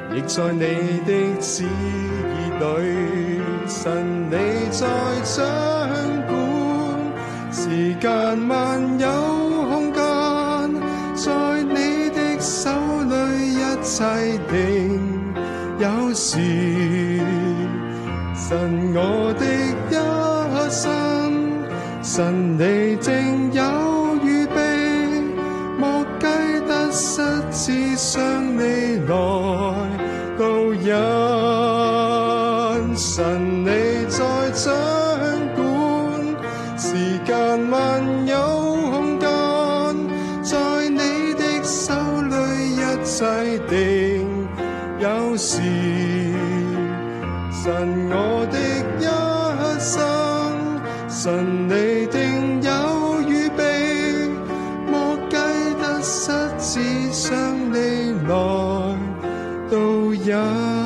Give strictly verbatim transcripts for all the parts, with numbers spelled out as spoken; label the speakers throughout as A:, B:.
A: 亦在你的旨意裏，神你在掌管，時間萬有空間，在你的手裏一切定有時。神我的一生，神你正有預備，莫計得失只想你來導引。神你在掌管，時間萬有空間，在你的手裏一切定有時。神我的一生，神你定有預備，莫計得失只想你來導引。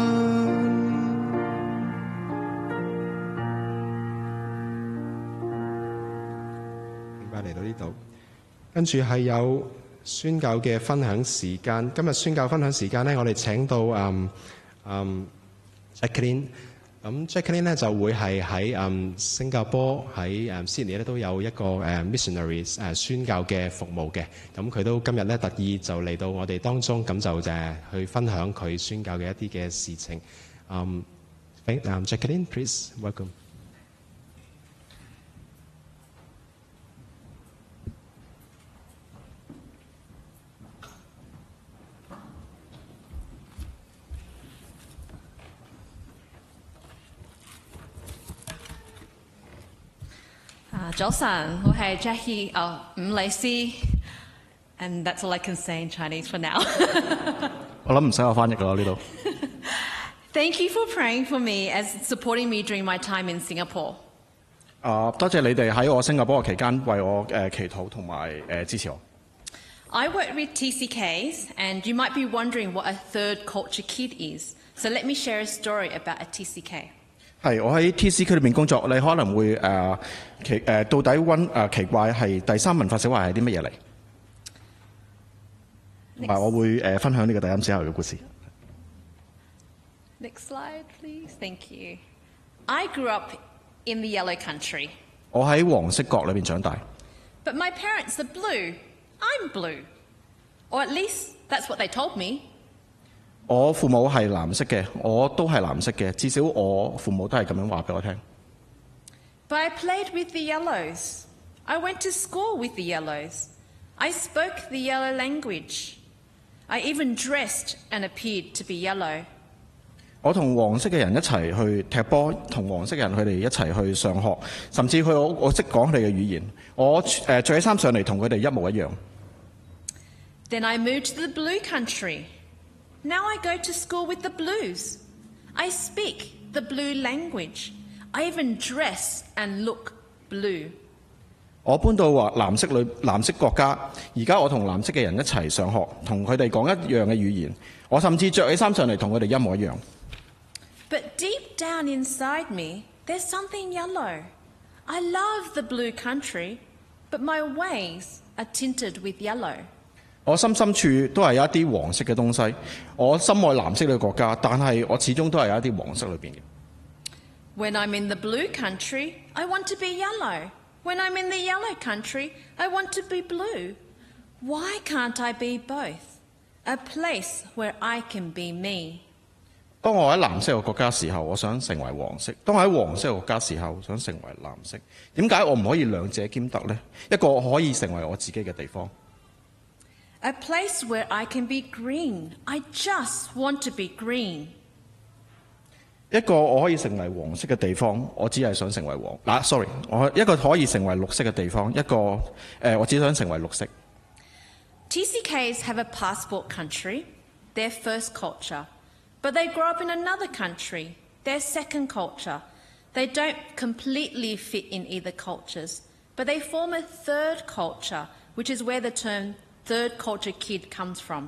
A: 明白，嚟到呢度，跟住係有宣教嘅分享時間。今日宣教分享時間呢，我哋請到嗯嗯 Jacqueline。咁 Jacqueline 咧就會係喺誒新加坡喺誒 Sydney 咧都有一個誒 missionary 誒宣教嘅服務嘅，咁佢都今日咧特意就嚟到我哋當中，咁就誒去分享佢宣教嘅一啲嘅事情。Um, um, Jacqueline, please welcome.
B: Uh, 早晨，我係 Jackie 哦，伍麗詩 ，and that's all I can say in Chinese for now 。
C: 我諗唔使我翻譯㗎啦呢度。
B: Thank you for praying for me as supporting me during my time in Singapore。
C: 啊，多謝你哋喺我新加坡嘅期間為我誒祈禱同埋誒支持我。
B: I work with T C Ks, and you might be wondering what a third culture kid is. So let me share a story about a T C K。
C: 係，我喺 T C 區裏面工作，你可能會誒、呃、奇誒、呃、到底溫誒、呃、奇怪係第三文化小孩係啲乜嘢嚟？同埋我會誒、呃、分享呢個第三小孩嘅故事。
B: Next slide, please. Thank you. I grew up in the yellow country.
C: 我喺黃色國裏邊長大。
B: But my parents are blue. I'm blue. Or at least that's what they told me.
C: 我父母係藍色嘅，我都係藍色嘅，至少我父母都係咁樣話俾我聽。
B: But I played with the yellows. I went to school with the yellows. I spoke the yellow language. I even dressed and appeared to be yellow.
C: 我同黃色嘅人一齊去踢波，同黃色嘅人佢哋一齊去上學，甚至佢我我識講佢哋嘅語言。我誒着起衫上嚟同佢哋一模一樣。
B: Then I moved to the blue country.Now I go to school with the blues. I speak the blue language. I even dress and look blue.
C: 我搬到話藍色裏藍色國家，而家我同藍色嘅人一齊上學，同佢哋講一樣嘅語言。我甚至着起衫上嚟同佢哋一模一樣。
B: But deep down inside me, there's something yellow. I love the blue country, but my ways are tinted with yellow.
C: 我心深處都係有一啲黃色嘅東西。我深愛藍色嘅國家，但係我始終都係有一啲黃色裏邊嘅。
B: When I'm in the blue country, I want to be yellow. When I'm in the yellow country, I want to be blue. Why can't I be both? A place where I can be me.
C: 當我喺藍色嘅國家時候，我想成為黃色；當我喺黃色嘅國家時候，想成為藍色。點解我唔可以兩者兼得呢？一個可以成為我自己嘅地方。
B: A place where I can be green. I just want to be green.
C: 一個我可以成為黃色嘅地方，我只係想成為黃。嗱、啊、，sorry， 我一個可以成為綠色嘅地方，一個誒、呃，我只想成為綠色。
B: T C Ks have a passport country, their first culture, but they grow up in another country, their second culture. They don't completely fit in either cultures, but they form a third culture, which is where the term third culture kid comes from.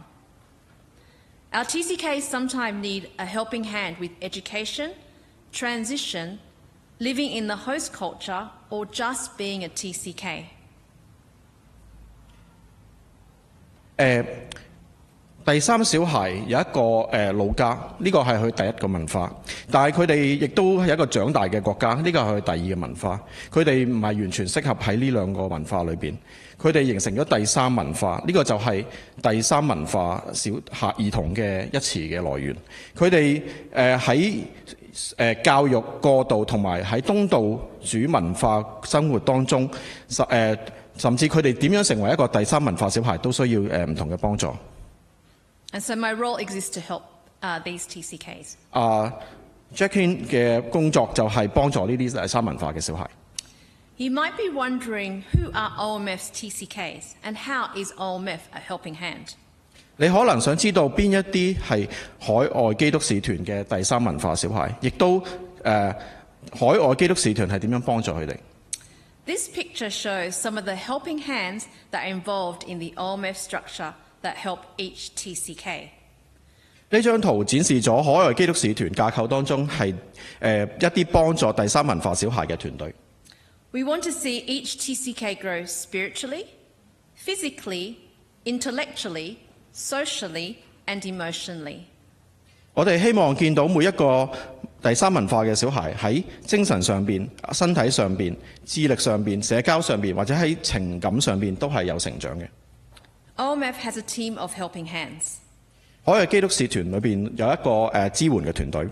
B: Our T C Ks sometimes need a helping hand with education, transition, living in the host culture, or just being a T C K.
C: 誒、呃， 第三小孩有一個誒、呃、老家，呢、這個係佢第一個文化，但係佢哋亦都係一個長大嘅國家，呢、這個係佢第二個文化。佢哋唔係完全適合喺呢兩個文化裏邊，佢哋形成咗第三文化，呢、這個就係第三文化小孩兒童嘅一詞嘅來源。佢哋誒喺誒教育過渡同埋喺東道主文化生活當中，誒、呃、甚至佢哋點樣成為一個第三文化小孩，都需要誒唔、呃、同嘅幫助。
B: And so my role exists to help uh, these T C Ks.
C: 啊、uh, ，Jacqueline 嘅工作就係幫助呢啲第三文化嘅小孩。
B: You might be wondering who are O M F's T C Ks and how is O M F a helping hand?
C: 你可能想知道邊一啲係海外基督使團嘅第三文化小孩，亦都誒、呃、海外基督使團係點樣幫助佢哋？
B: This picture shows some of the helping hands that are involved in the O M F structure that help each T C K.
C: 呢張圖展示咗海外基督使團架構當中係誒、呃、一啲幫助第三文化小孩嘅團隊。
B: We want to see each T C K grow spiritually, physically, intellectually, socially and emotionally.
C: 我哋希望見到每一個第三文化嘅小孩喺精神上邊、身體上邊、智力上邊、社交上邊或者喺情感上邊都係有成長嘅。
B: O M F has a team of helping hands.
C: 海外基督使團裏邊有一個誒、呃、支援嘅團隊。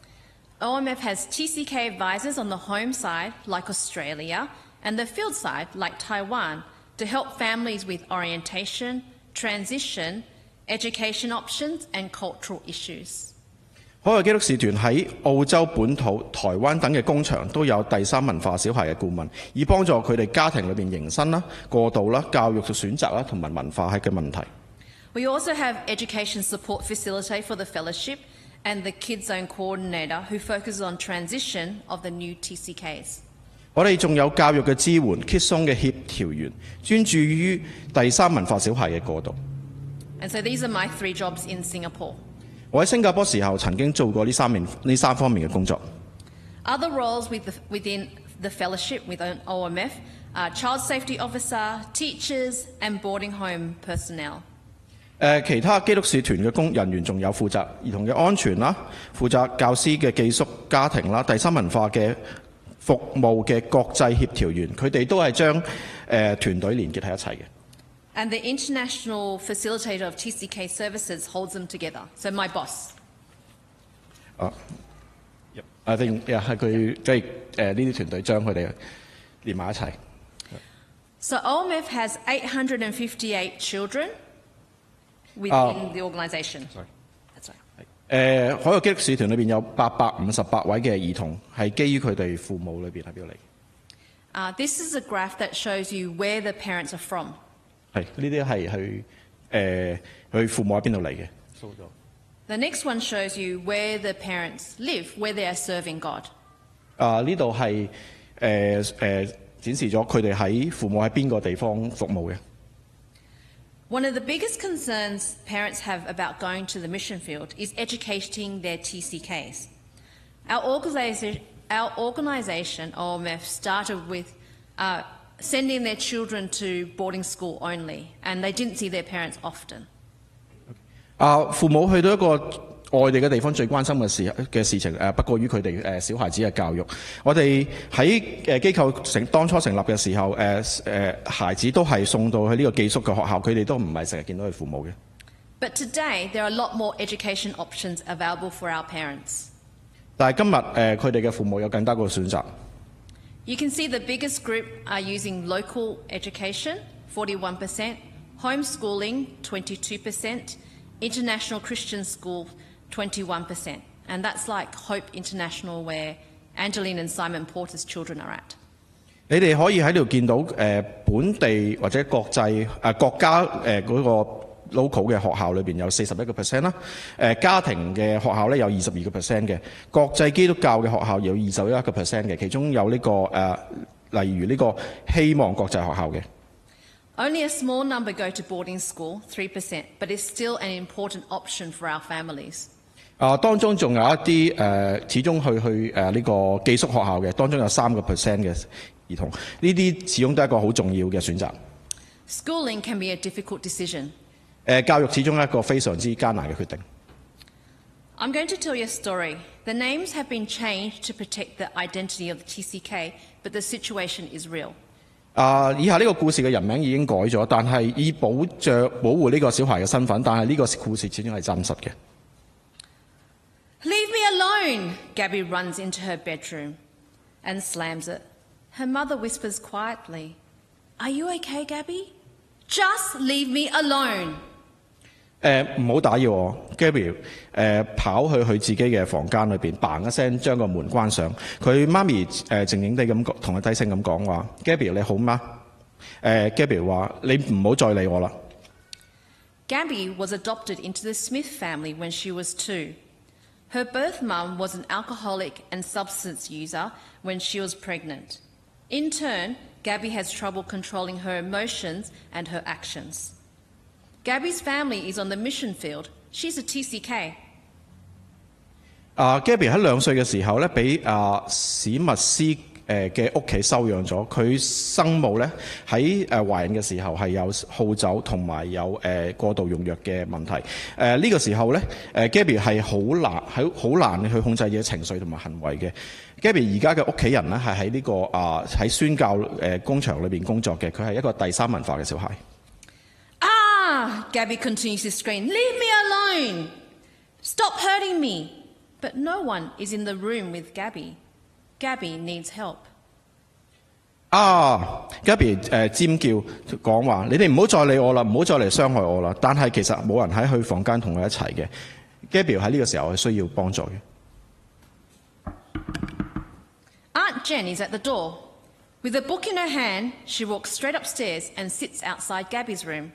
B: O M F has T C K advisors on the home side, like Australia, and the field side, like Taiwan, to help families with orientation, transition, education options and cultural issues.
C: 海外基督使團喺澳洲本土、台灣等嘅工場都有第三文化小孩嘅顧問，以幫助佢哋家庭裏邊迎新啦、過渡啦、教育嘅選擇啦同埋文化嘅問題。
B: We also have education support facilitator for the fellowship and the Kids Zone coordinator who focuses on transition of the new T C Ks.
C: 我哋仲有教育嘅支援 Kids Zone 嘅協調員，專注於第三文化小孩嘅過渡。
B: And so these are my three jobs in Singapore.
C: 我喺新加坡時候曾經做過呢三面呢三方面嘅工作。
B: Other roles with the, within the fellowship within O M F are child safety officer, teachers and boarding home personnel.
C: 誒其他基督使團嘅工人員仲有負責兒童嘅安全啦，負責教師嘅寄宿家庭啦，第三文化嘅服務嘅國際協調員，佢哋都係將誒團隊連結喺一齊嘅。
B: And the international facilitator of T C K services holds them together. So my boss.
C: 啊，啊定係佢即係誒呢啲團隊將佢哋連埋一齊。
B: So O M F has eight hundred fifty-eight children within
C: Uh,
B: the organisation.
C: sorry.
B: That's right.
C: 誒、海外基督使團裏邊有八百五十八位嘅兒童，係基於佢哋父母裏邊喺邊度嚟？
B: Uh, this is a graph that shows you where the parents are from.
C: 係呢啲係佢誒佢父母喺邊度嚟嘅？
B: The next one shows you where the parents live, where they are serving God.
C: 啊，呢度係誒誒展示咗佢哋喺父母喺邊個地方服務嘅。
B: One of the biggest concerns parents have about going to the mission field is educating their T C Ks. Our organisation, our organisation O M F, started with uh, sending their children to boarding school only, and they didn't see their parents often.
C: 啊，父母去到一個外地嘅地方，最關心嘅事嘅事情誒，不過於佢哋誒小孩子嘅教育。我哋喺誒機構成當初成立嘅時候，誒誒孩子都係送到去呢個寄宿嘅學校，佢哋都唔係成日見到佢父母嘅。
B: But today, there are a lot more education options available for our parents.
C: 但係今日誒佢哋嘅父母有更加多嘅選擇。
B: You can see the biggest group are using local education, forty-one percent, homeschooling, twenty-two percent, international Christian school, twenty-one percent. And that's like Hope International, where Angeline and Simon Porter's children are at.
C: 你哋可以喺度見到誒、呃、本地或者國際誒、呃、國家誒嗰、呃那個 local 嘅學校裏邊有四十一個 percent 啦，誒、呃、家庭嘅學校咧有二十二個 percent 嘅，國際基督教嘅學校有二十一個 percent 嘅，其中有呢、這個誒、呃、例如呢個希望國際學校嘅。
B: Only a small number go to boarding school, three percent, but it's still an important option for our families.
C: 啊，當中仲有一啲誒、呃，始終去去誒呢、呃這個寄宿學校嘅，當中有三個 percent 嘅兒童，呢啲始終都係一個好重要嘅選擇。
B: Schooling can be a difficult decision.
C: 誒、 誒教育始終係一個非常之艱難嘅決定。
B: I'm going to tell you a story. The names have been changed to protect the identity of the T C K, but the situation is real.
C: 啊，以下呢個故事嘅人名已經改咗，但係以保障保護呢個小孩嘅身份，但係呢個故事始終係真實嘅。
B: Leave me alone! Gabby runs into her bedroom and slams it. Her mother whispers quietly, Are you okay, Gabby? Just leave me alone.
C: 誒唔好打擾我 ，Gabby 誒跑去佢自己嘅房間裏邊嘭一聲將個門關上。佢媽咪誒靜靜地咁同佢低聲咁講話 ：Gabby 你好嗎？誒 Gabby 話你唔好再理我啦。
B: Gabby was adopted into the Smith family when she was two. Her birth mum was an alcoholic and substance user when she was pregnant. In turn, Gabby has trouble controlling her emotions and her actions. Gabby's family is on the mission field. She's a T C K.
C: 啊 Gabby 喺兩歲嘅時候咧，俾啊史密斯誒嘅屋企收養咗。佢生母咧喺誒懷孕嘅時候係有好酒同埋有誒、呃、過度用藥嘅問題。誒、呃、呢、這個時候咧，誒 Gabby 係好難喺好難去控制自己情緒同埋行為嘅。Gabby 而家嘅屋企人咧係喺呢個啊喺宣教誒工場裏邊工作嘅，佢係一個第三文化嘅小孩。
B: Ah! Gabby continues to scream, Leave me alone! Stop hurting me! But no one is in the room with Gabby. Gabby needs help.
C: 啊 Gabby 誒、呃、尖叫講話：你哋唔好再理我啦，唔好再嚟傷害我啦。但係其實冇人喺佢房間同佢一齊嘅。Gabby 喺呢個時候係需要幫助嘅。
B: Aunt Jen is at the door. With a book in her hand, she walks straight upstairs and sits outside Gabby's room.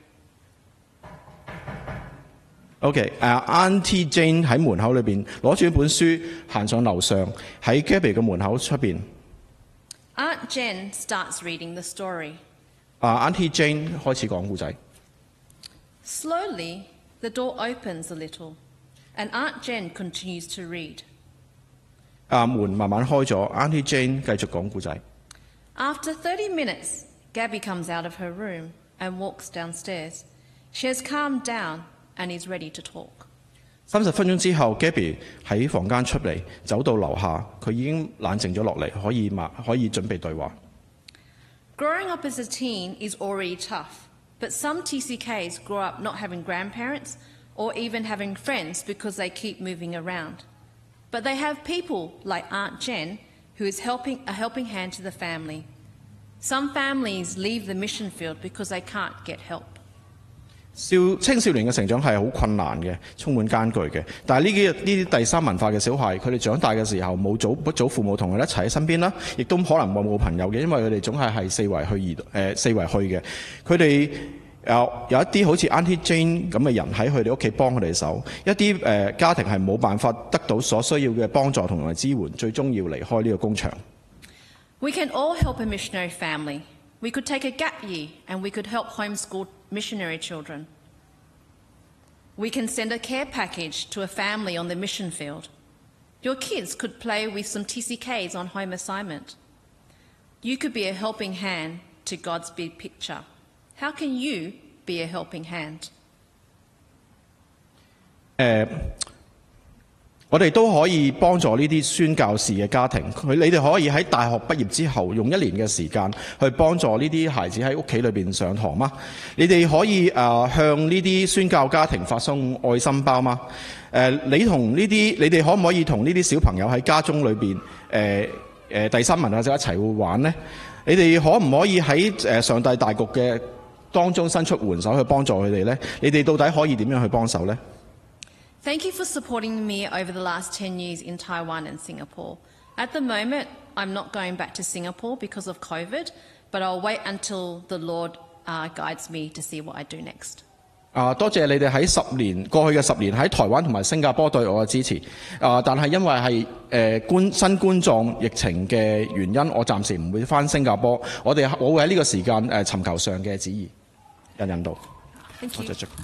C: OK， 誒、uh, Auntie Jane 喺門口裏邊攞住一本書行上樓上，喺 Gabby 嘅門口出邊。
B: Aunt Jen starts reading the story.
C: 啊、uh, Auntie Jane 開始講故仔。
B: Slowly, the door opens a little, and Aunt Jen continues to read.
C: 啊、uh, 門慢慢開咗 ，Auntie Jane 繼續講故仔。
B: After thirty minutes, Gabby comes out of her room and walks downstairs. She has calmed down and is ready to talk.
C: 三十分鐘之後 ，Gabby 喺房間出嚟，走到樓下，佢已經冷靜咗落嚟，可以嘛可以準備對話。
B: Growing up as a teen is already tough, but some T C Ks grow up not having grandparents or even having friends because they keep moving around. But they have people like Aunt Jen who is helping a helping hand to the family. Some families leave the mission field because they can't get help.
C: 少青少年嘅成長係好困難嘅，充滿艱巨嘅。但係呢啲呢啲第三文化嘅小孩，佢哋長大嘅時候冇祖祖父母同佢一齊喺身邊啦，亦都可能冇冇朋友嘅，因為佢哋總係係四圍去移誒、呃、四圍去嘅。佢哋有有一啲好似 Auntie Jane 咁嘅人喺佢哋屋企幫佢哋手，一啲誒、呃、家庭係冇辦法得到所需要嘅幫助同埋支援，最終要離開呢個工場。
B: We can all help a missionary family. We could take a gap year and we could help homeschool missionary children. We can send a care package to a family on the mission field. Your kids could play with some T C Ks on home assignment. You could be a helping hand to God's big picture. How can you be a helping hand?
C: 誒、我哋都可以幫助呢啲宣教士嘅家庭，佢你哋可以喺大學畢業之後用一年嘅時間去幫助呢啲孩子喺屋企裏邊上堂嗎？你哋可以誒、呃、向呢啲宣教家庭發送愛心包嗎？誒、呃、你同呢啲你哋可唔可以同呢啲小朋友喺家中裏邊誒誒第三文或者一齊會玩呢？你哋可唔可以喺誒上帝大局嘅當中伸出援手去幫助佢哋呢？你哋到底可以點樣去幫手呢？
B: Thank you for supporting me over the last ten years in Taiwan and Singapore. At the moment, I'm not going back to Singapore because of COVID, but I'll wait until the Lord uh, guides me to see what I do next.
C: 啊，多謝你哋喺十年過去嘅十年喺台灣同埋新加坡對我嘅支持。啊，但係因為係誒冠新冠狀疫情嘅原因，我暫時唔會返新加坡。我哋我會喺呢個時間誒、呃、尋求上嘅旨意，引引導。
B: Thank you.
C: 多謝。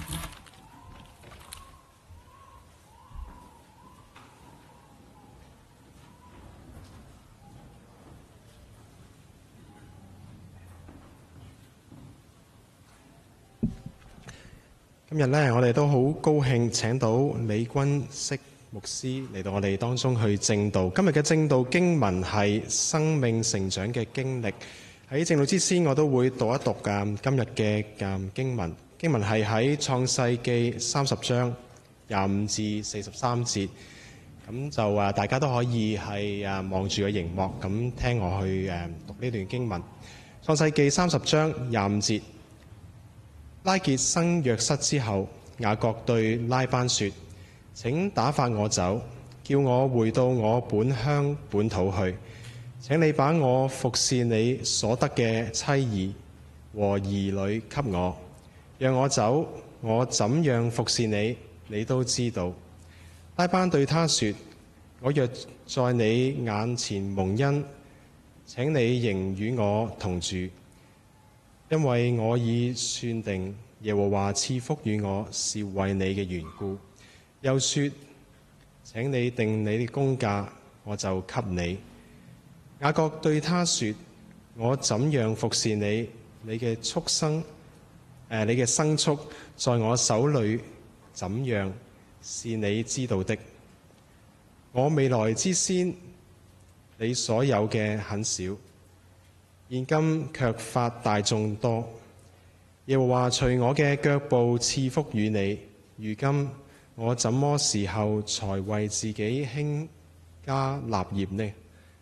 A: 今日呢，我哋都好高興請到李君釋牧師嚟到我哋當中去證道。今日嘅證道經文係生命成長嘅經歷。喺證道之先，我都會讀一讀嘅今日嘅嘅經文。經文係喺創世記三十章廿五至四十三節。咁就啊，大家都可以係啊望住個螢幕咁聽我去誒讀呢段經文。創世記三十章廿五節。拉結生約瑟之後，雅各對拉班說：請打發我走，叫我回到我本鄉本土去。請你把我服侍你所得嘅妻兒和兒女給我，讓我走。我怎樣服侍你，你都知道。拉班對他說：我若在你眼前蒙恩，請你仍與我同住。因為我已算定耶和華賜福與我是為你嘅緣故。又說：請你定你嘅工價，我就給你。雅各對他說：我怎樣服侍你，你嘅畜生，誒，你嘅牲畜在我手裏怎樣，是你知道的。我未來之先，你所有嘅很少，現今卻發大眾多。耶和華隨我嘅腳步賜福與你。如今我怎麼時候才為自己興家立業呢？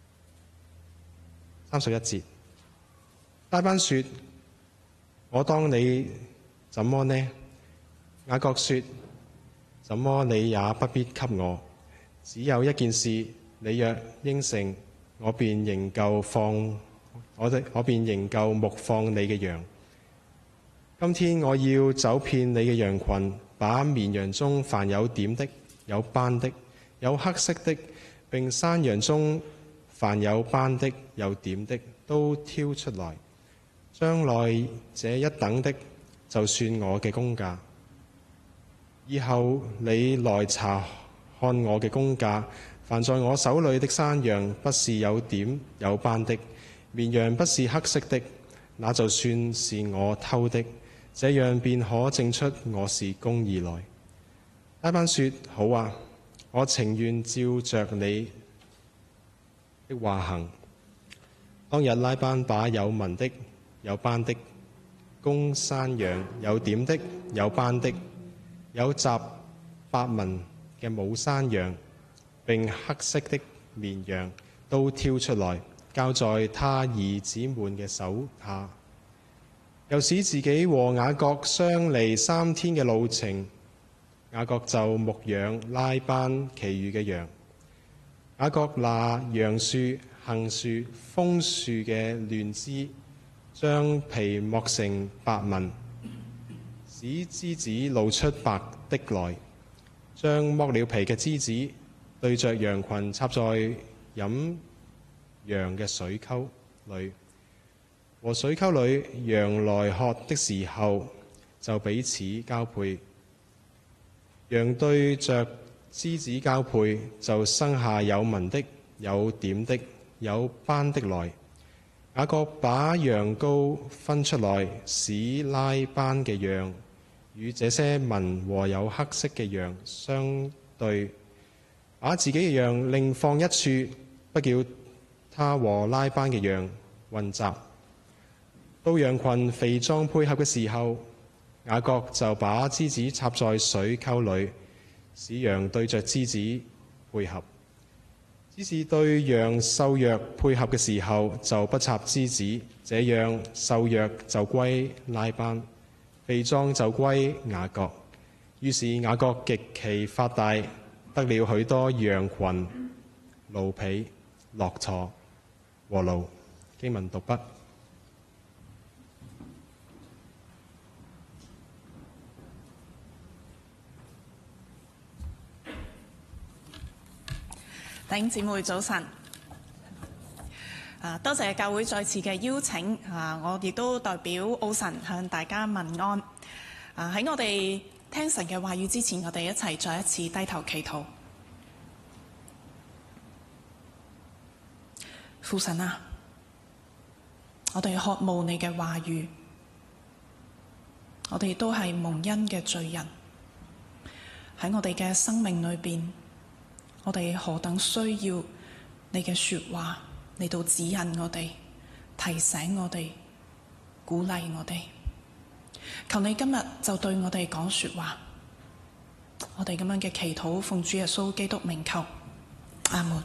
A: 三十一節，拉班說：我當你怎麼呢？雅各說：怎麼你也不必給我，只有一件事，你若應承，我便仍舊放我的，我便仍舊牧放你嘅羊。今天我要走遍你嘅羊群，把綿羊中凡有點的、有斑的、有黑色的，並山羊中凡有斑的、有點的，都挑出來。將來這一等的，就算我嘅工價。以後你來查看我嘅工價，凡在我手裏的山羊不是有點有斑的，綿羊不是黑色的，那就算是我偷的，這樣便可證出我是公義來。拉班說：好啊，我情願照着你的話行。當日拉班把有紋的、有斑的公山羊、有點的、有斑的、有雜白紋嘅母山羊，並黑色的綿羊都挑出來，交在他兒子們嘅手下。又使自己和雅各相離三天嘅路程，雅各就牧養拉班其餘嘅羊。雅各拿楊樹、杏樹、楓樹嘅嫩枝，將皮磨成白紋，使枝子露出白的來，將剝了皮嘅枝子對着羊群插在飲羊嘅水溝裏。和水溝裏羊來喝的時候，就彼此交配。羊對着枝子交配，就生下有紋的、有點的、有斑的來。雅各把羊羔分出來，使拉班嘅羊與這些紋和有黑色嘅羊相對，把自己嘅羊另放一處，不叫他和拉班嘅羊混雜。到羊群肥壯配合嘅時候，雅各就把枝子插在水溝裏，使羊對着枝子配合。只是對羊瘦弱配合嘅時候，就不插枝子，這樣瘦弱就歸拉班，肥壯就歸雅各。於是雅各極其發大，得了許多羊群、驢皮、駱駝和驢。經文讀畢。
D: 弟兄姊妹早晨，啊，多謝教會再次嘅邀請，啊，我亦都代表奧神向大家問安。啊，喺我哋聽神嘅話語之前，我哋一齊再一次低頭祈禱。父神啊，我哋渴慕你嘅話語， 我哋都係蒙恩嘅罪人。喺我哋嘅生命裏邊，我哋何等需要你嘅說話嚟到指引我哋、提醒我哋、鼓勵我哋。求你今日就對我哋講說話。我哋咁樣嘅祈禱，奉主耶穌基督名求，阿門。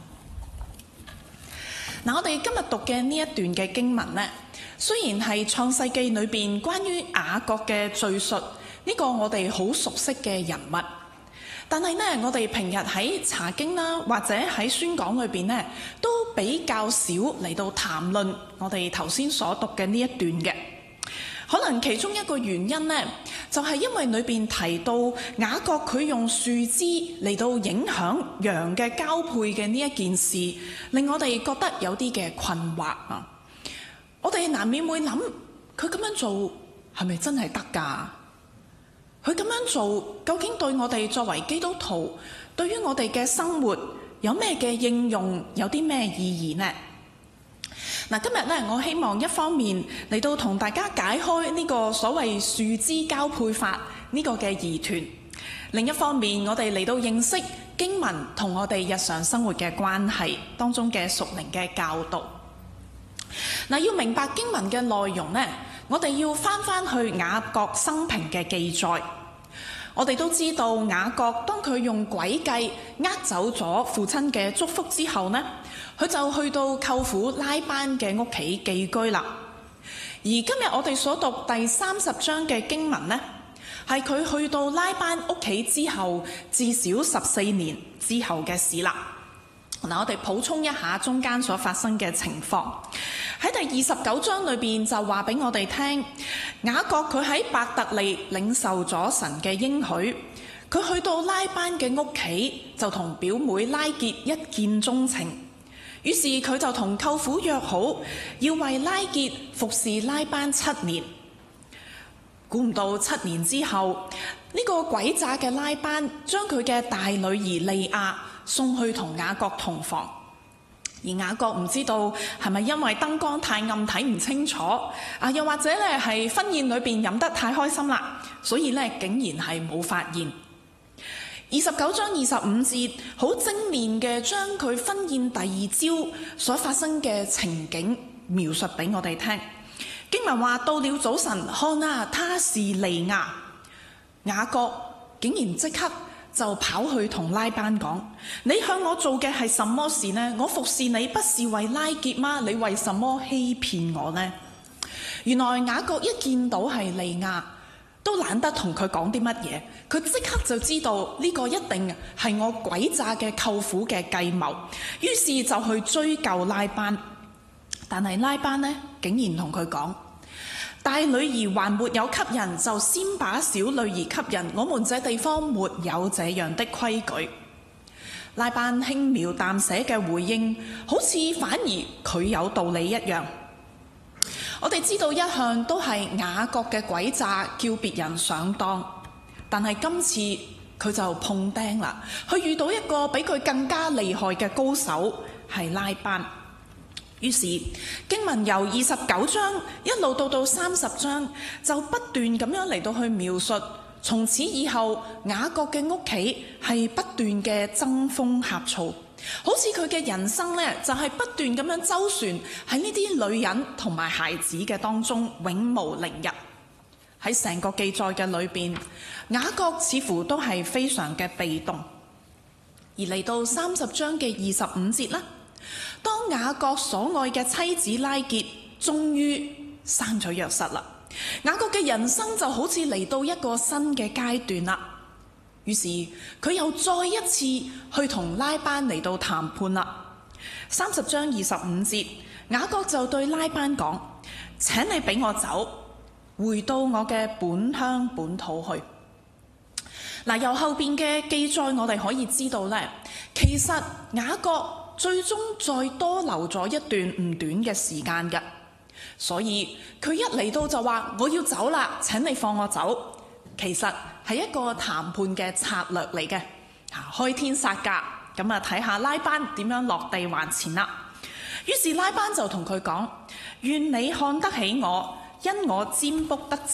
D: 嗱，我哋今日讀嘅呢一段嘅經文呢，雖然係創世記裏邊關於雅各嘅敘述，呢個我哋好熟悉嘅人物，但係呢，我哋平日喺查經啦，或者喺宣講裏邊呢，都比較少嚟到談論我哋頭先所讀嘅呢一段嘅。可能其中一個原因呢，就係因為裏邊提到雅各佢用樹枝嚟到影響羊嘅交配嘅呢一件事，令我哋覺得有啲嘅困惑啊！我哋難免會諗，佢咁樣做係咪真係得㗎？佢咁樣做究竟對我哋作為基督徒，對於我哋嘅生活有咩嘅應用，有啲咩意義呢？嗱，今日咧，我希望一方面嚟到同大家解開呢個所謂樹枝交配法呢個嘅疑團，另一方面我哋嚟到認識經文同我哋日常生活嘅關係當中嘅屬靈嘅教導。嗱，要明白經文嘅內容呢，我哋要翻翻去雅各生平嘅記載。我哋都知道雅各當佢用詭計呃走咗父親嘅祝福之後呢，佢就去到舅父拉班嘅屋企寄居啦。而今日我哋所讀第三十章嘅經文呢，係佢去到拉班屋企之後至少十四年之後嘅事啦。嗱，我哋補充一下中間所發生嘅情況。喺第二十九章裏邊就話俾我哋聽，雅各佢喺伯特利領受咗神嘅應許，佢去到拉班嘅屋企就同表妹拉結一見鍾情。於是佢就同舅父約好，要為拉結服侍拉班七年。估唔到七年之後，呢、這個詭詐嘅拉班將佢嘅大女兒利亞送去同雅各同房。而雅各唔知道係咪因為燈光太暗睇唔清楚，啊，又或者咧係婚宴裏邊飲得太開心啦，所以咧竟然係冇發現。二十九章二十五節好精煉嘅將佢婚宴第二朝所發生嘅情景描述俾我哋聽。經文話，到了早晨，看啊，他是利亞。雅各竟然即刻就跑去同拉班講：你向我做嘅係什麼事呢？我服侍你不是為拉結嗎？你為什麼欺騙我呢？原來雅各一見到係利亞，都懶得同佢講啲乜嘢，佢即刻就知道呢個一定係我詭詐嘅舅父嘅計謀，於是就去追究拉班。但係拉班呢，竟然同佢講：大女兒還沒有給人，就先把小女兒給人。我們這地方沒有這樣的規矩。拉班輕描淡寫嘅回應，好似反而佢有道理一樣。我哋知道一向都係雅各嘅詭詐叫別人上當，但係今次佢就碰釘啦。佢遇到一個比佢更加厲害嘅高手，係拉班。於是經文由二十九章一路到到三十章，就不斷咁樣嚟到去描述，從此以後雅各嘅屋企係不斷嘅爭風呷醋，好似佢嘅人生呢，就係不斷咁樣周旋喺呢啲女人同埋孩子嘅當中，永無寧日。喺成個記載嘅裏邊，雅各似乎都係非常嘅被動。而嚟到三十章嘅二十五節啦，當雅各所愛嘅妻子拉結終於生咗約瑟啦，雅各嘅人生就好似嚟到一個新嘅階段啦。於是佢又再一次去同拉班嚟到談判啦。三十章二十五節，雅各就對拉班講：請你俾我走，回到我嘅本鄉本土去。嗱，由後邊嘅記載我哋可以知道呢，其實雅各最終再多留咗一段唔短嘅時間㗎，所以佢一嚟到就話我要走啦，請你放我走。其實係一個談判嘅策略嚟嘅，開天殺價，咁啊睇下拉班點樣落地還錢啦。於是拉班就同佢講：願你看得起我，因我占卜得知，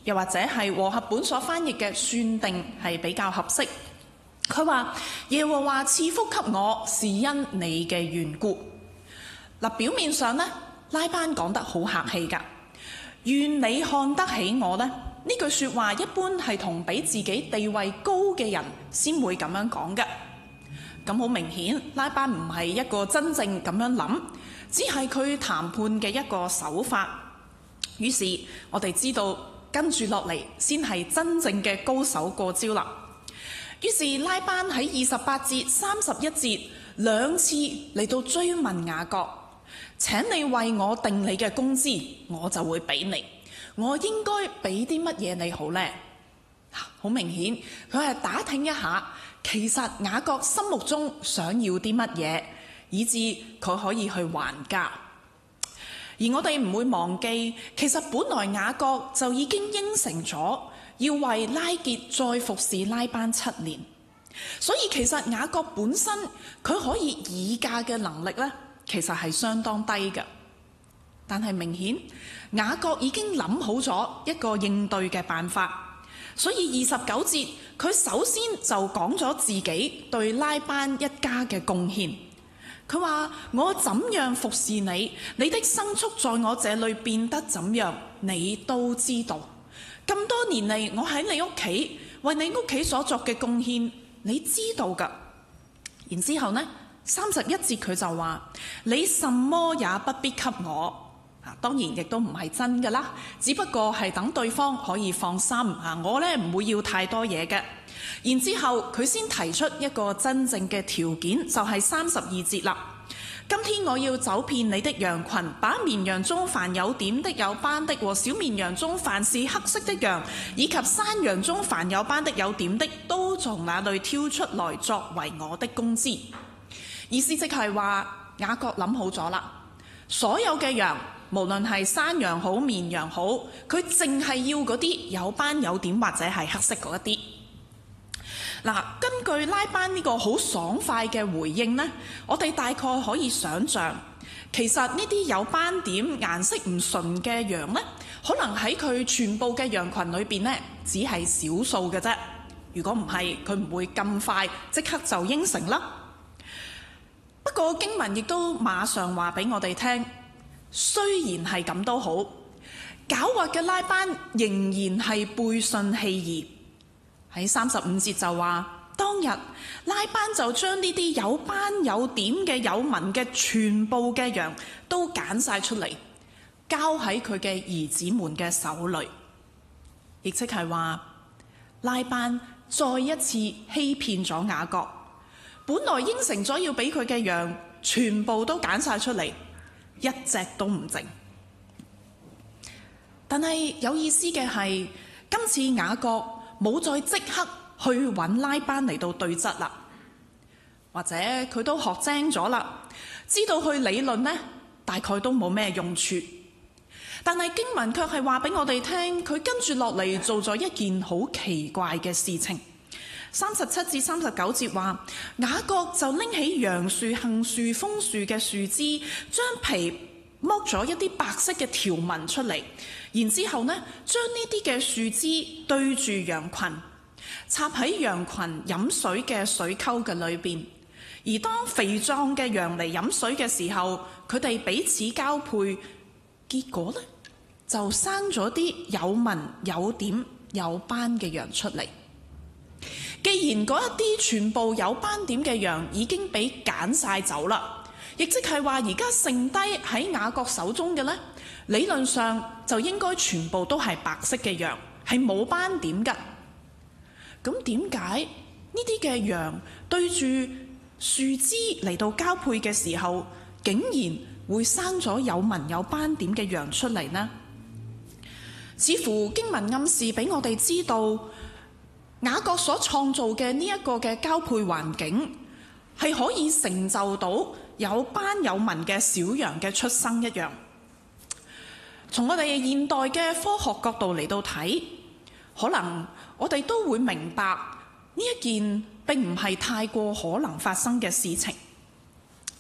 D: 又或者係和合本所翻譯嘅算定係比較合適。佢話耶和華賜福給我，是因你嘅緣故。嗱，表面上呢，拉班講得好客氣㗎，願你看得起我呢，呢句說話一般係同比自己地位高嘅人先會咁樣講嘅。咁好明顯，拉班唔係一個真正咁樣諗，只係佢談判嘅一個手法。於是我哋知道跟住落嚟先係真正嘅高手過招啦。於是拉班喺二十八節、三十一節兩次嚟到追問雅各，請你為我定你嘅工資，我就會俾你。我應該俾啲乜嘢你好呢？好明顯，佢係打聽一下，其實雅各心目中想要啲乜嘢，以致佢可以去還價。而我哋唔會忘記，其實本來雅各就已經應承咗要為拉結再服侍拉班七年，所以其實雅各本身佢可以議價嘅能力呢，其實係相當低嘅。但係明顯雅各已經諗好咗一個應對嘅辦法，所以二十九節佢首先就講咗自己對拉班一家嘅貢獻。佢話：我怎樣服侍你，你的牲畜在我這裏變得怎樣，你都知道。咁多年嚟，我喺你屋企為你屋企所作嘅貢獻，你知道㗎。然之後呢，三十一節佢就話：你什麼也不必給我。啊，當然亦都唔係真㗎啦，只不過係等對方可以放心。啊，我呢唔會要太多嘢嘅。然之後佢先提出一個真正嘅條件，就係三十二節啦。今天我要走遍你的羊群，把綿羊中凡有點的有斑的和小綿羊中凡是黑色的羊，以及山羊中凡有斑的有點的，都從那裏挑出來作為我的工資。意思即係話雅各諗好咗啦，所有嘅羊，無論係山羊好綿羊好，佢淨係要嗰啲有斑有點或者係黑色嗰一啲。嗱，根據拉班呢個好爽快嘅回應呢，我哋大概可以想像，其實呢啲有斑點、顏色唔純嘅羊呢，可能喺佢全部嘅羊群裏邊呢，只係少數嘅啫。如果唔係，佢唔會咁快即刻就應承啦。不過經文亦都馬上話俾我哋聽，雖然係咁都好，狡猾嘅拉班仍然係背信棄義。喺三十五節就話，當日拉班就將呢啲有斑有點嘅有紋嘅全部嘅羊都揀晒出嚟，交喺佢嘅兒子們嘅手裏，亦即係話拉班再一次欺騙咗雅各，本來應承咗要俾佢嘅羊全部都揀晒出嚟，一隻都唔剩。但係有意思嘅係，今次雅各冇再即刻去揾拉班嚟到對質啦，或者佢都學精咗啦，知道去理論呢大概都冇咩用處。但係經文卻係話俾我哋聽，佢跟住落嚟做咗一件好奇怪嘅事情。三十七至三十九節話，雅各就拎起楊樹、杏樹、楓樹嘅樹枝，將皮剝咗一啲白色嘅條紋出嚟，然之後呢，將呢啲嘅樹枝對住羊群，插喺羊群飲水嘅水溝嘅裏邊。而當肥壯嘅羊嚟飲水嘅時候，佢哋彼此交配，結果呢就生咗啲有紋有點有斑嘅羊出嚟。既然嗰一啲全部有斑點嘅羊已經俾揀晒走啦，亦即係話而家剩低喺雅各手中嘅呢，理論上就應該全部都係白色嘅羊，係冇斑點㗎。咁點解呢啲嘅羊對住樹枝嚟到交配嘅時候，竟然會生咗有紋有斑點嘅羊出嚟呢？似乎經文暗示俾我哋知道，雅各所創造嘅呢一個嘅交配環境，係可以成就到有斑有紋嘅小羊嘅出生一樣。從我哋現代嘅科學角度嚟到睇，可能我哋都會明白呢一件並唔係太過可能發生嘅事情。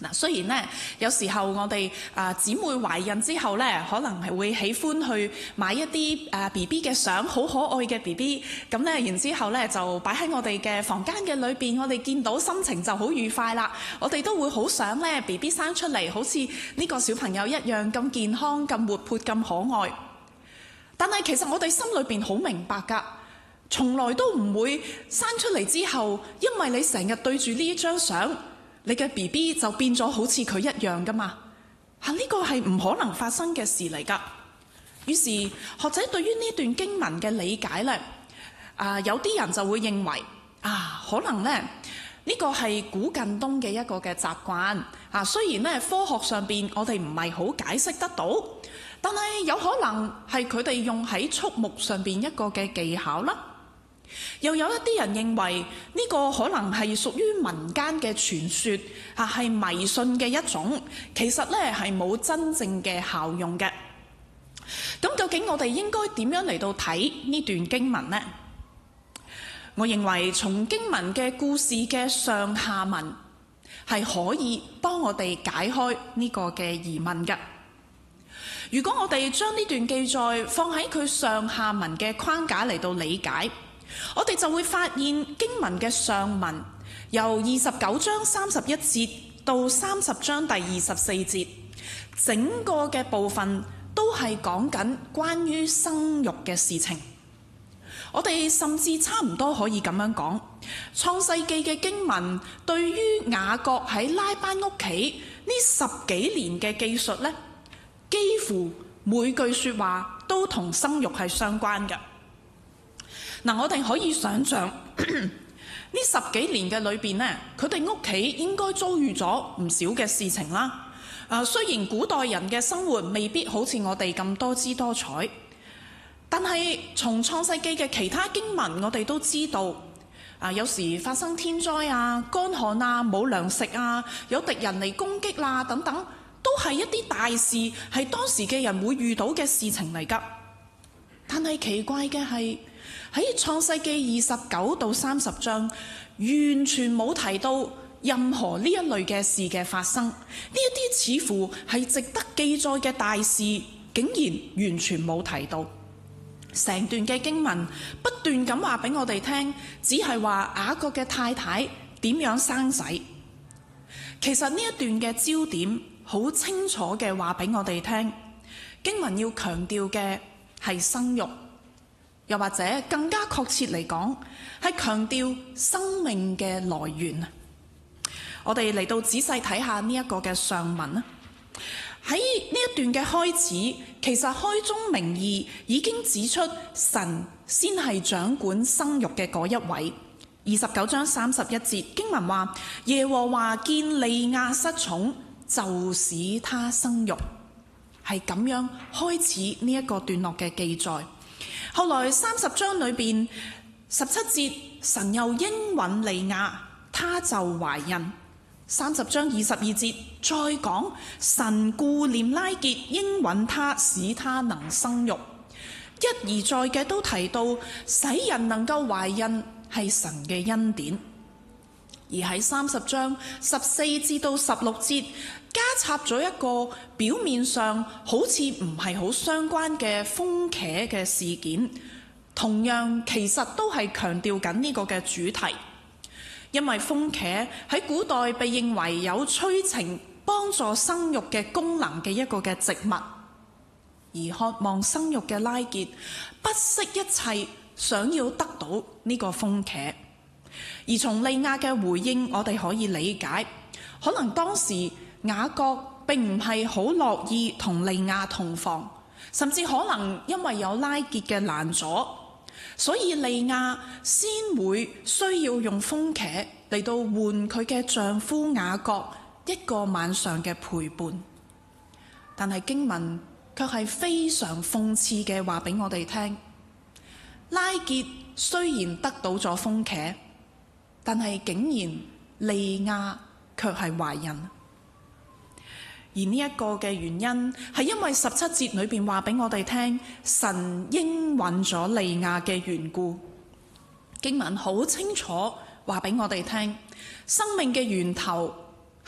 D: 嗱，雖然咧有時候我哋啊姊妹懷孕之後咧，可能係會喜歡去買一啲誒 B B 嘅相，好可愛嘅 B B， 咁咧然之後咧就擺喺我哋嘅房間嘅裏邊，我哋見到心情就好愉快啦。我哋都會好想咧 B B 生出嚟，好似呢個小朋友一樣咁健康、咁活潑、咁可愛。但係其實我哋心裏邊好明白㗎，從來都唔會生出嚟之後，因為你成日對住呢一張相，你嘅 B B 就變咗好似佢一樣㗎嘛？嚇，呢個係唔可能發生嘅事嚟㗎。於是學者對於呢段經文嘅理解咧，啊有啲人就會認為啊，可能咧呢個係古近東嘅一個嘅習慣啊。雖然咧科學上邊我哋唔係好解釋得到，但係有可能係佢哋用喺畜牧上邊一個嘅技巧啦。又有一啲人認為呢個可能係屬於民間嘅傳說，啊係迷信嘅一種，其實咧係冇真正嘅效用嘅。咁究竟我哋應該點樣嚟到睇呢段經文呢？我認為從經文嘅故事嘅上下文係可以幫我哋解開呢個嘅疑問嘅。如果我哋將呢段記載放喺佢上下文嘅框架嚟到理解，我哋就會發現經文嘅上文由二十九章三十一節到三十章第二十四節，整個嘅部分都係講緊關於生育嘅事情。我哋甚至差唔多可以咁樣講，創世記嘅經文對於雅各喺拉班屋企呢十幾年嘅記述呢，幾乎每句說話都同生育係相關嘅。嗱，我哋可以想像呢十幾年嘅裏邊呢，佢哋屋企應該遭遇咗唔少嘅事情啦。啊，雖然古代人嘅生活未必好似我哋咁多姿多彩，但係從創世記嘅其他經文，我哋都知道，啊，有時發生天災啊、乾旱啊、冇糧食啊、有敵人嚟攻擊啦、啊、等等，都係一啲大事，係當時嘅人會遇到嘅事情嚟㗎。但係奇怪嘅係，喺創世記二十九到三十章，完全冇提到任何呢一類嘅事嘅發生。呢一啲似乎係值得記載嘅大事，竟然完全冇提到。成段嘅經文不斷咁話俾我哋聽，只係話雅各嘅太太點樣生仔。其實呢一段嘅焦點好清楚嘅話俾我哋聽，經文要強調嘅係生育。又或者更加確切嚟講，係強調生命嘅來源。我哋嚟到仔細睇下呢一個嘅上文啦。喺呢一段嘅開始，其實開宗明義已經指出神先係掌管生育嘅嗰一位。二十九章三十一節經文話：耶和華見利亞失寵，就使他生育。係咁樣開始呢一個段落嘅記載。後來三十章裏邊十七節，神又應允利亞，他就懷孕。三十章二十二節再講神顧念拉結，應允他，使他能生育。一而再嘅都提到使人能夠懷孕係神嘅恩典。而喺三十章十四至到十六節加插咗一個表面上好似唔係好相關嘅風茄嘅事件，同樣其實都係強調緊呢個嘅主題。因為風茄喺古代被認為有催情幫助生育嘅功能嘅一個嘅植物，而渴望生育嘅拉結不惜一切想要得到呢個風茄。而從利亞嘅回應，我哋可以理解，可能當時雅各並唔係好樂意同利亞同房，甚至可能因為有拉結嘅攔阻，所以利亞先會需要用風茄嚟到換佢嘅丈夫雅各一個晚上嘅陪伴。但係經文卻係非常諷刺嘅話俾我哋聽，拉結雖然得到咗風茄，但係竟然利亞卻係懷孕。而呢一個嘅原因係因為十七節裏邊話俾我哋聽，神應允咗利亞嘅緣故。經文好清楚話俾我哋聽，生命嘅源頭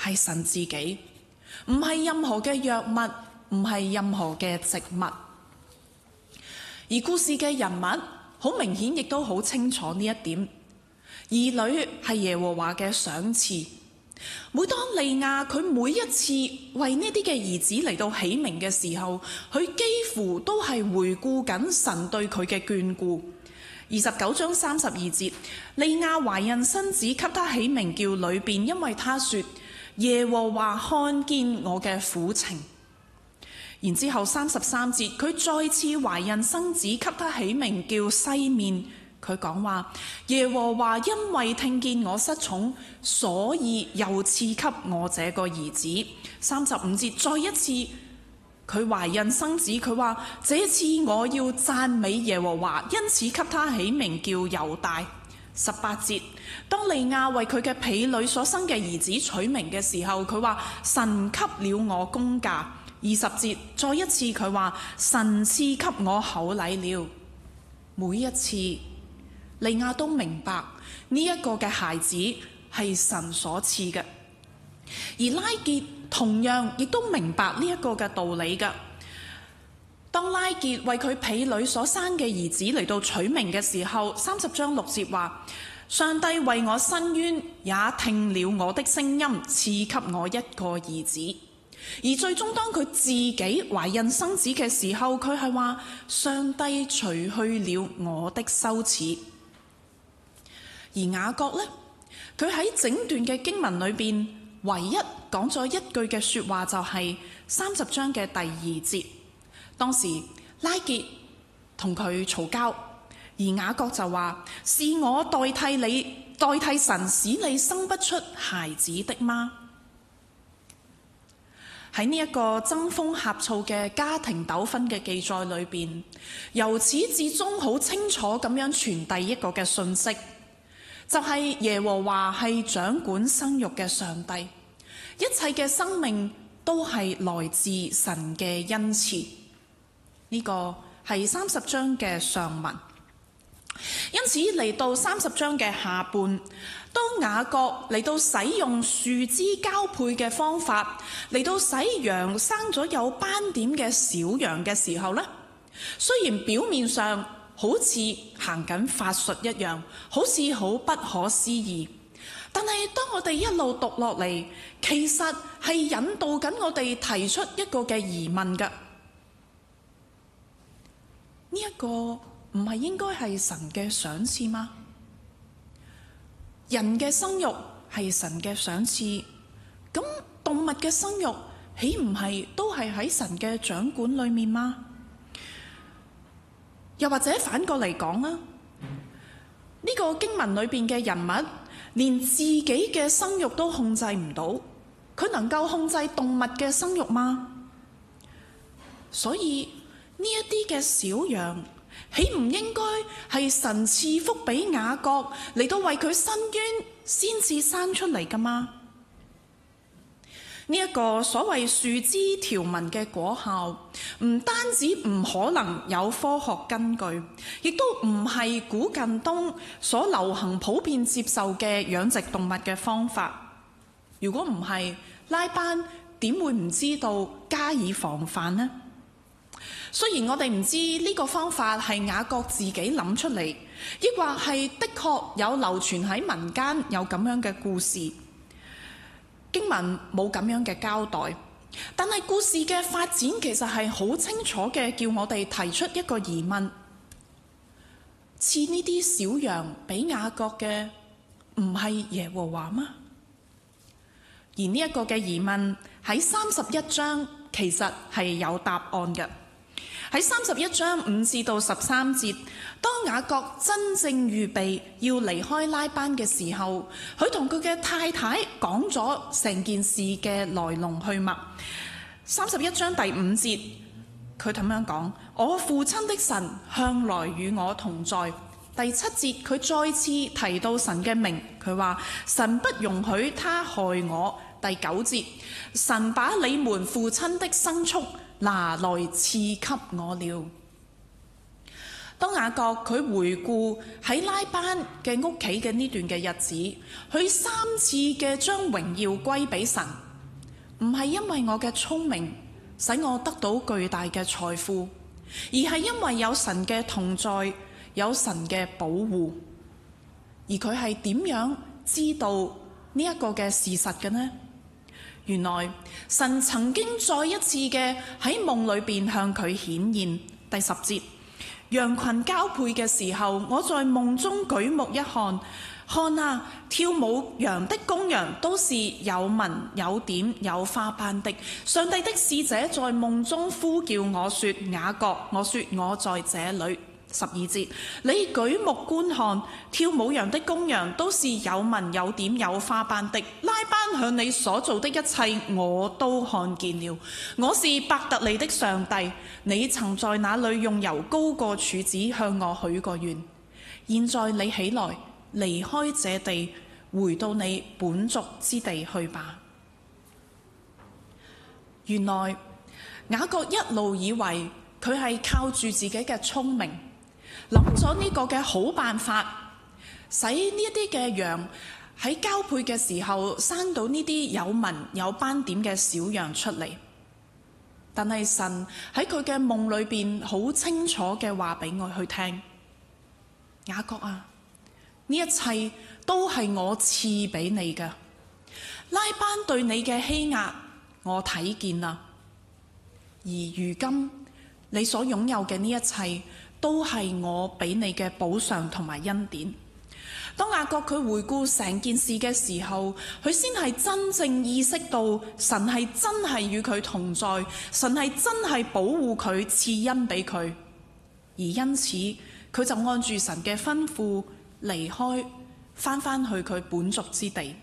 D: 係神自己，唔係任何嘅藥物，唔係任何嘅植物。而故事嘅人物好明顯，亦都好清楚呢一點。兒女係耶和華嘅賞賜。每當利亞佢每一次為呢啲嘅兒子嚟到起名嘅時候，佢幾乎都係回顧緊神對佢嘅眷顧。二十九章三十二節，利亞懷孕生子，給他起名叫呂便，因為他說耶和華看見我嘅苦情。然之後三十三節，佢再次懷孕生子，給他起名叫西面。佢講話耶和華因為聽見我失寵，所以又賜給我這個兒子。三十五節，再一次佢懷孕生子，佢話這次我要讚美耶和華，因此給他起名叫猶大。十八節，當利亞為佢嘅婢女所生嘅兒子取名嘅時候，佢話神給了我工價。二十節，再一次佢話神賜給我厚禮了。每一次利亞都明白呢一個嘅孩子係神所賜嘅，而拉結同樣亦都明白呢一個嘅道理㗎。當拉結為佢婢女所生嘅兒子嚟到取名嘅時候，三十章六節話上帝為我伸冤，也聽了我的聲音，賜給我一個兒子。而最終當佢自己懷孕生子嘅時候，佢係話上帝除去了我的羞恥。而雅各呢，佢喺整段嘅經文裏邊唯一講咗一句嘅說話，就係三十章嘅第二節。當時拉結同佢嘈交，而雅各就話是我代替你，代替神使你生不出孩子的嗎？喺呢一個爭風呷醋嘅家庭糾紛嘅記載裏邊，由始至終好清楚咁樣傳遞一個嘅信息，就係耶和華係掌管生育嘅上帝，一切嘅生命都係來自神嘅恩賜。呢個係三十章嘅上文。因此嚟到三十章嘅下半，當雅各嚟到使用樹枝交配嘅方法嚟到使羊生咗有斑點嘅小羊嘅時候呢，雖然表面上好似行緊法術一樣，好似好不可思議，但係當我哋一路讀落嚟，其實係引導緊我哋提出一個嘅疑問㗎。呢一個唔係應該係神嘅賞賜嗎？人嘅生育係神嘅賞賜，咁動物嘅生育豈唔係都係喺神嘅掌管裏面嗎？又或者反過嚟講啊，呢個經文裏邊嘅人物連自己嘅生育都控制唔到，佢能夠控制動物嘅生育嗎？所以呢一啲嘅小羊，豈唔應該係神賜福俾雅各嚟到為佢伸冤先至生出嚟㗎嗎？呢、這、一個所謂樹枝條紋嘅果效，唔單止唔可能有科學根據，亦都唔係古近東所流行普遍接受嘅養殖動物嘅方法。如果唔係，拉班點會唔知道加以防範呢？雖然我哋唔知呢個方法係雅各自己諗出嚟，抑或係的確有流傳喺民間有咁樣嘅故事，經文冇咁樣嘅交代，但係故事嘅發展其實係好清楚嘅，叫我哋提出一個疑問：賜呢啲小羊俾雅各嘅唔係耶和華嗎？而呢一個嘅疑問喺三十一章其實係有答案嘅。喺三十一章五至到十三節，當雅各真正預備要離開拉班嘅時候，佢同佢嘅太太講咗成件事嘅來龍去脈。三十一章第五節，佢咁樣講：我父親的神向來與我同在。第七節，佢再次提到神嘅名，佢話神不容許他害我。第九節，神把你們父親的牲畜拿來賜給我了。 當雅各佢回顧喺拉班嘅屋企嘅呢段嘅日子，佢三次嘅將榮耀歸俾神，唔係因為我嘅聰明使我得到巨大嘅財富，而係因為有神嘅同在，有神嘅保護。而佢係點樣知道呢一個嘅事實嘅呢？原來神曾經再一次嘅喺夢裏邊向佢顯現。第十節，羊群交配嘅時候，我在夢中舉目一看，看啊，跳舞羊的公羊都是有紋有點有花斑的。上帝的使者在夢中呼叫我說，雅各，我說我在這裏。十二節，你舉目觀看，跳舞羊的公羊都是有紋有點有花斑的。拉班向你所做的一切我都看見了。我是伯特利的上帝，你曾在那裏用油膏過柱子，向我許過願。現在你起來，離開這地，回到你本族之地去吧。原來雅各一路以為佢係靠住自己嘅聰明，諗咗呢個嘅好辦法，使呢一啲嘅羊喺交配嘅時候生到呢啲有紋有斑點嘅小羊出嚟。但係神喺佢嘅夢裏邊好清楚嘅話俾我去聽，雅各啊，呢一切都係我賜俾你嘅。拉班對你嘅欺壓我睇見啦，而如今你所擁有嘅呢一切都係我俾你嘅補償同埋恩典。當雅各佢回顧成件事嘅時候，佢先係真正意識到神係真係與佢同在，神係真係保護佢，賜恩俾佢，而因此佢就按住神嘅吩咐離開，翻返去佢本族之地。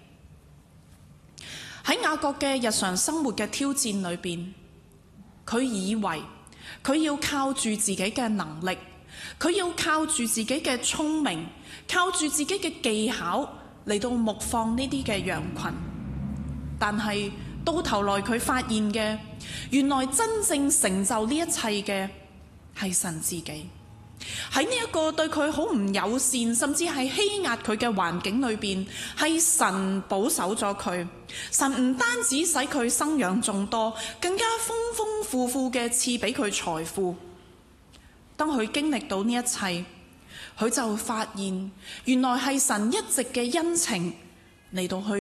D: 喺雅各嘅日常生活嘅挑戰裏邊，佢以為佢要靠住自己嘅能力，佢要靠住自己嘅聰明，靠住自己嘅技巧嚟到牧放呢啲嘅羊群。但係到頭來佢發現嘅，原來真正成就呢一切嘅係神自己。喺呢一個對佢好唔友善，甚至係欺壓佢嘅環境裏邊，係神保守咗佢。神唔單止使佢生養眾多，更加豐豐富富嘅賜俾佢財富。當佢經歷到呢一切，佢就發現原來係神一直嘅恩情嚟到去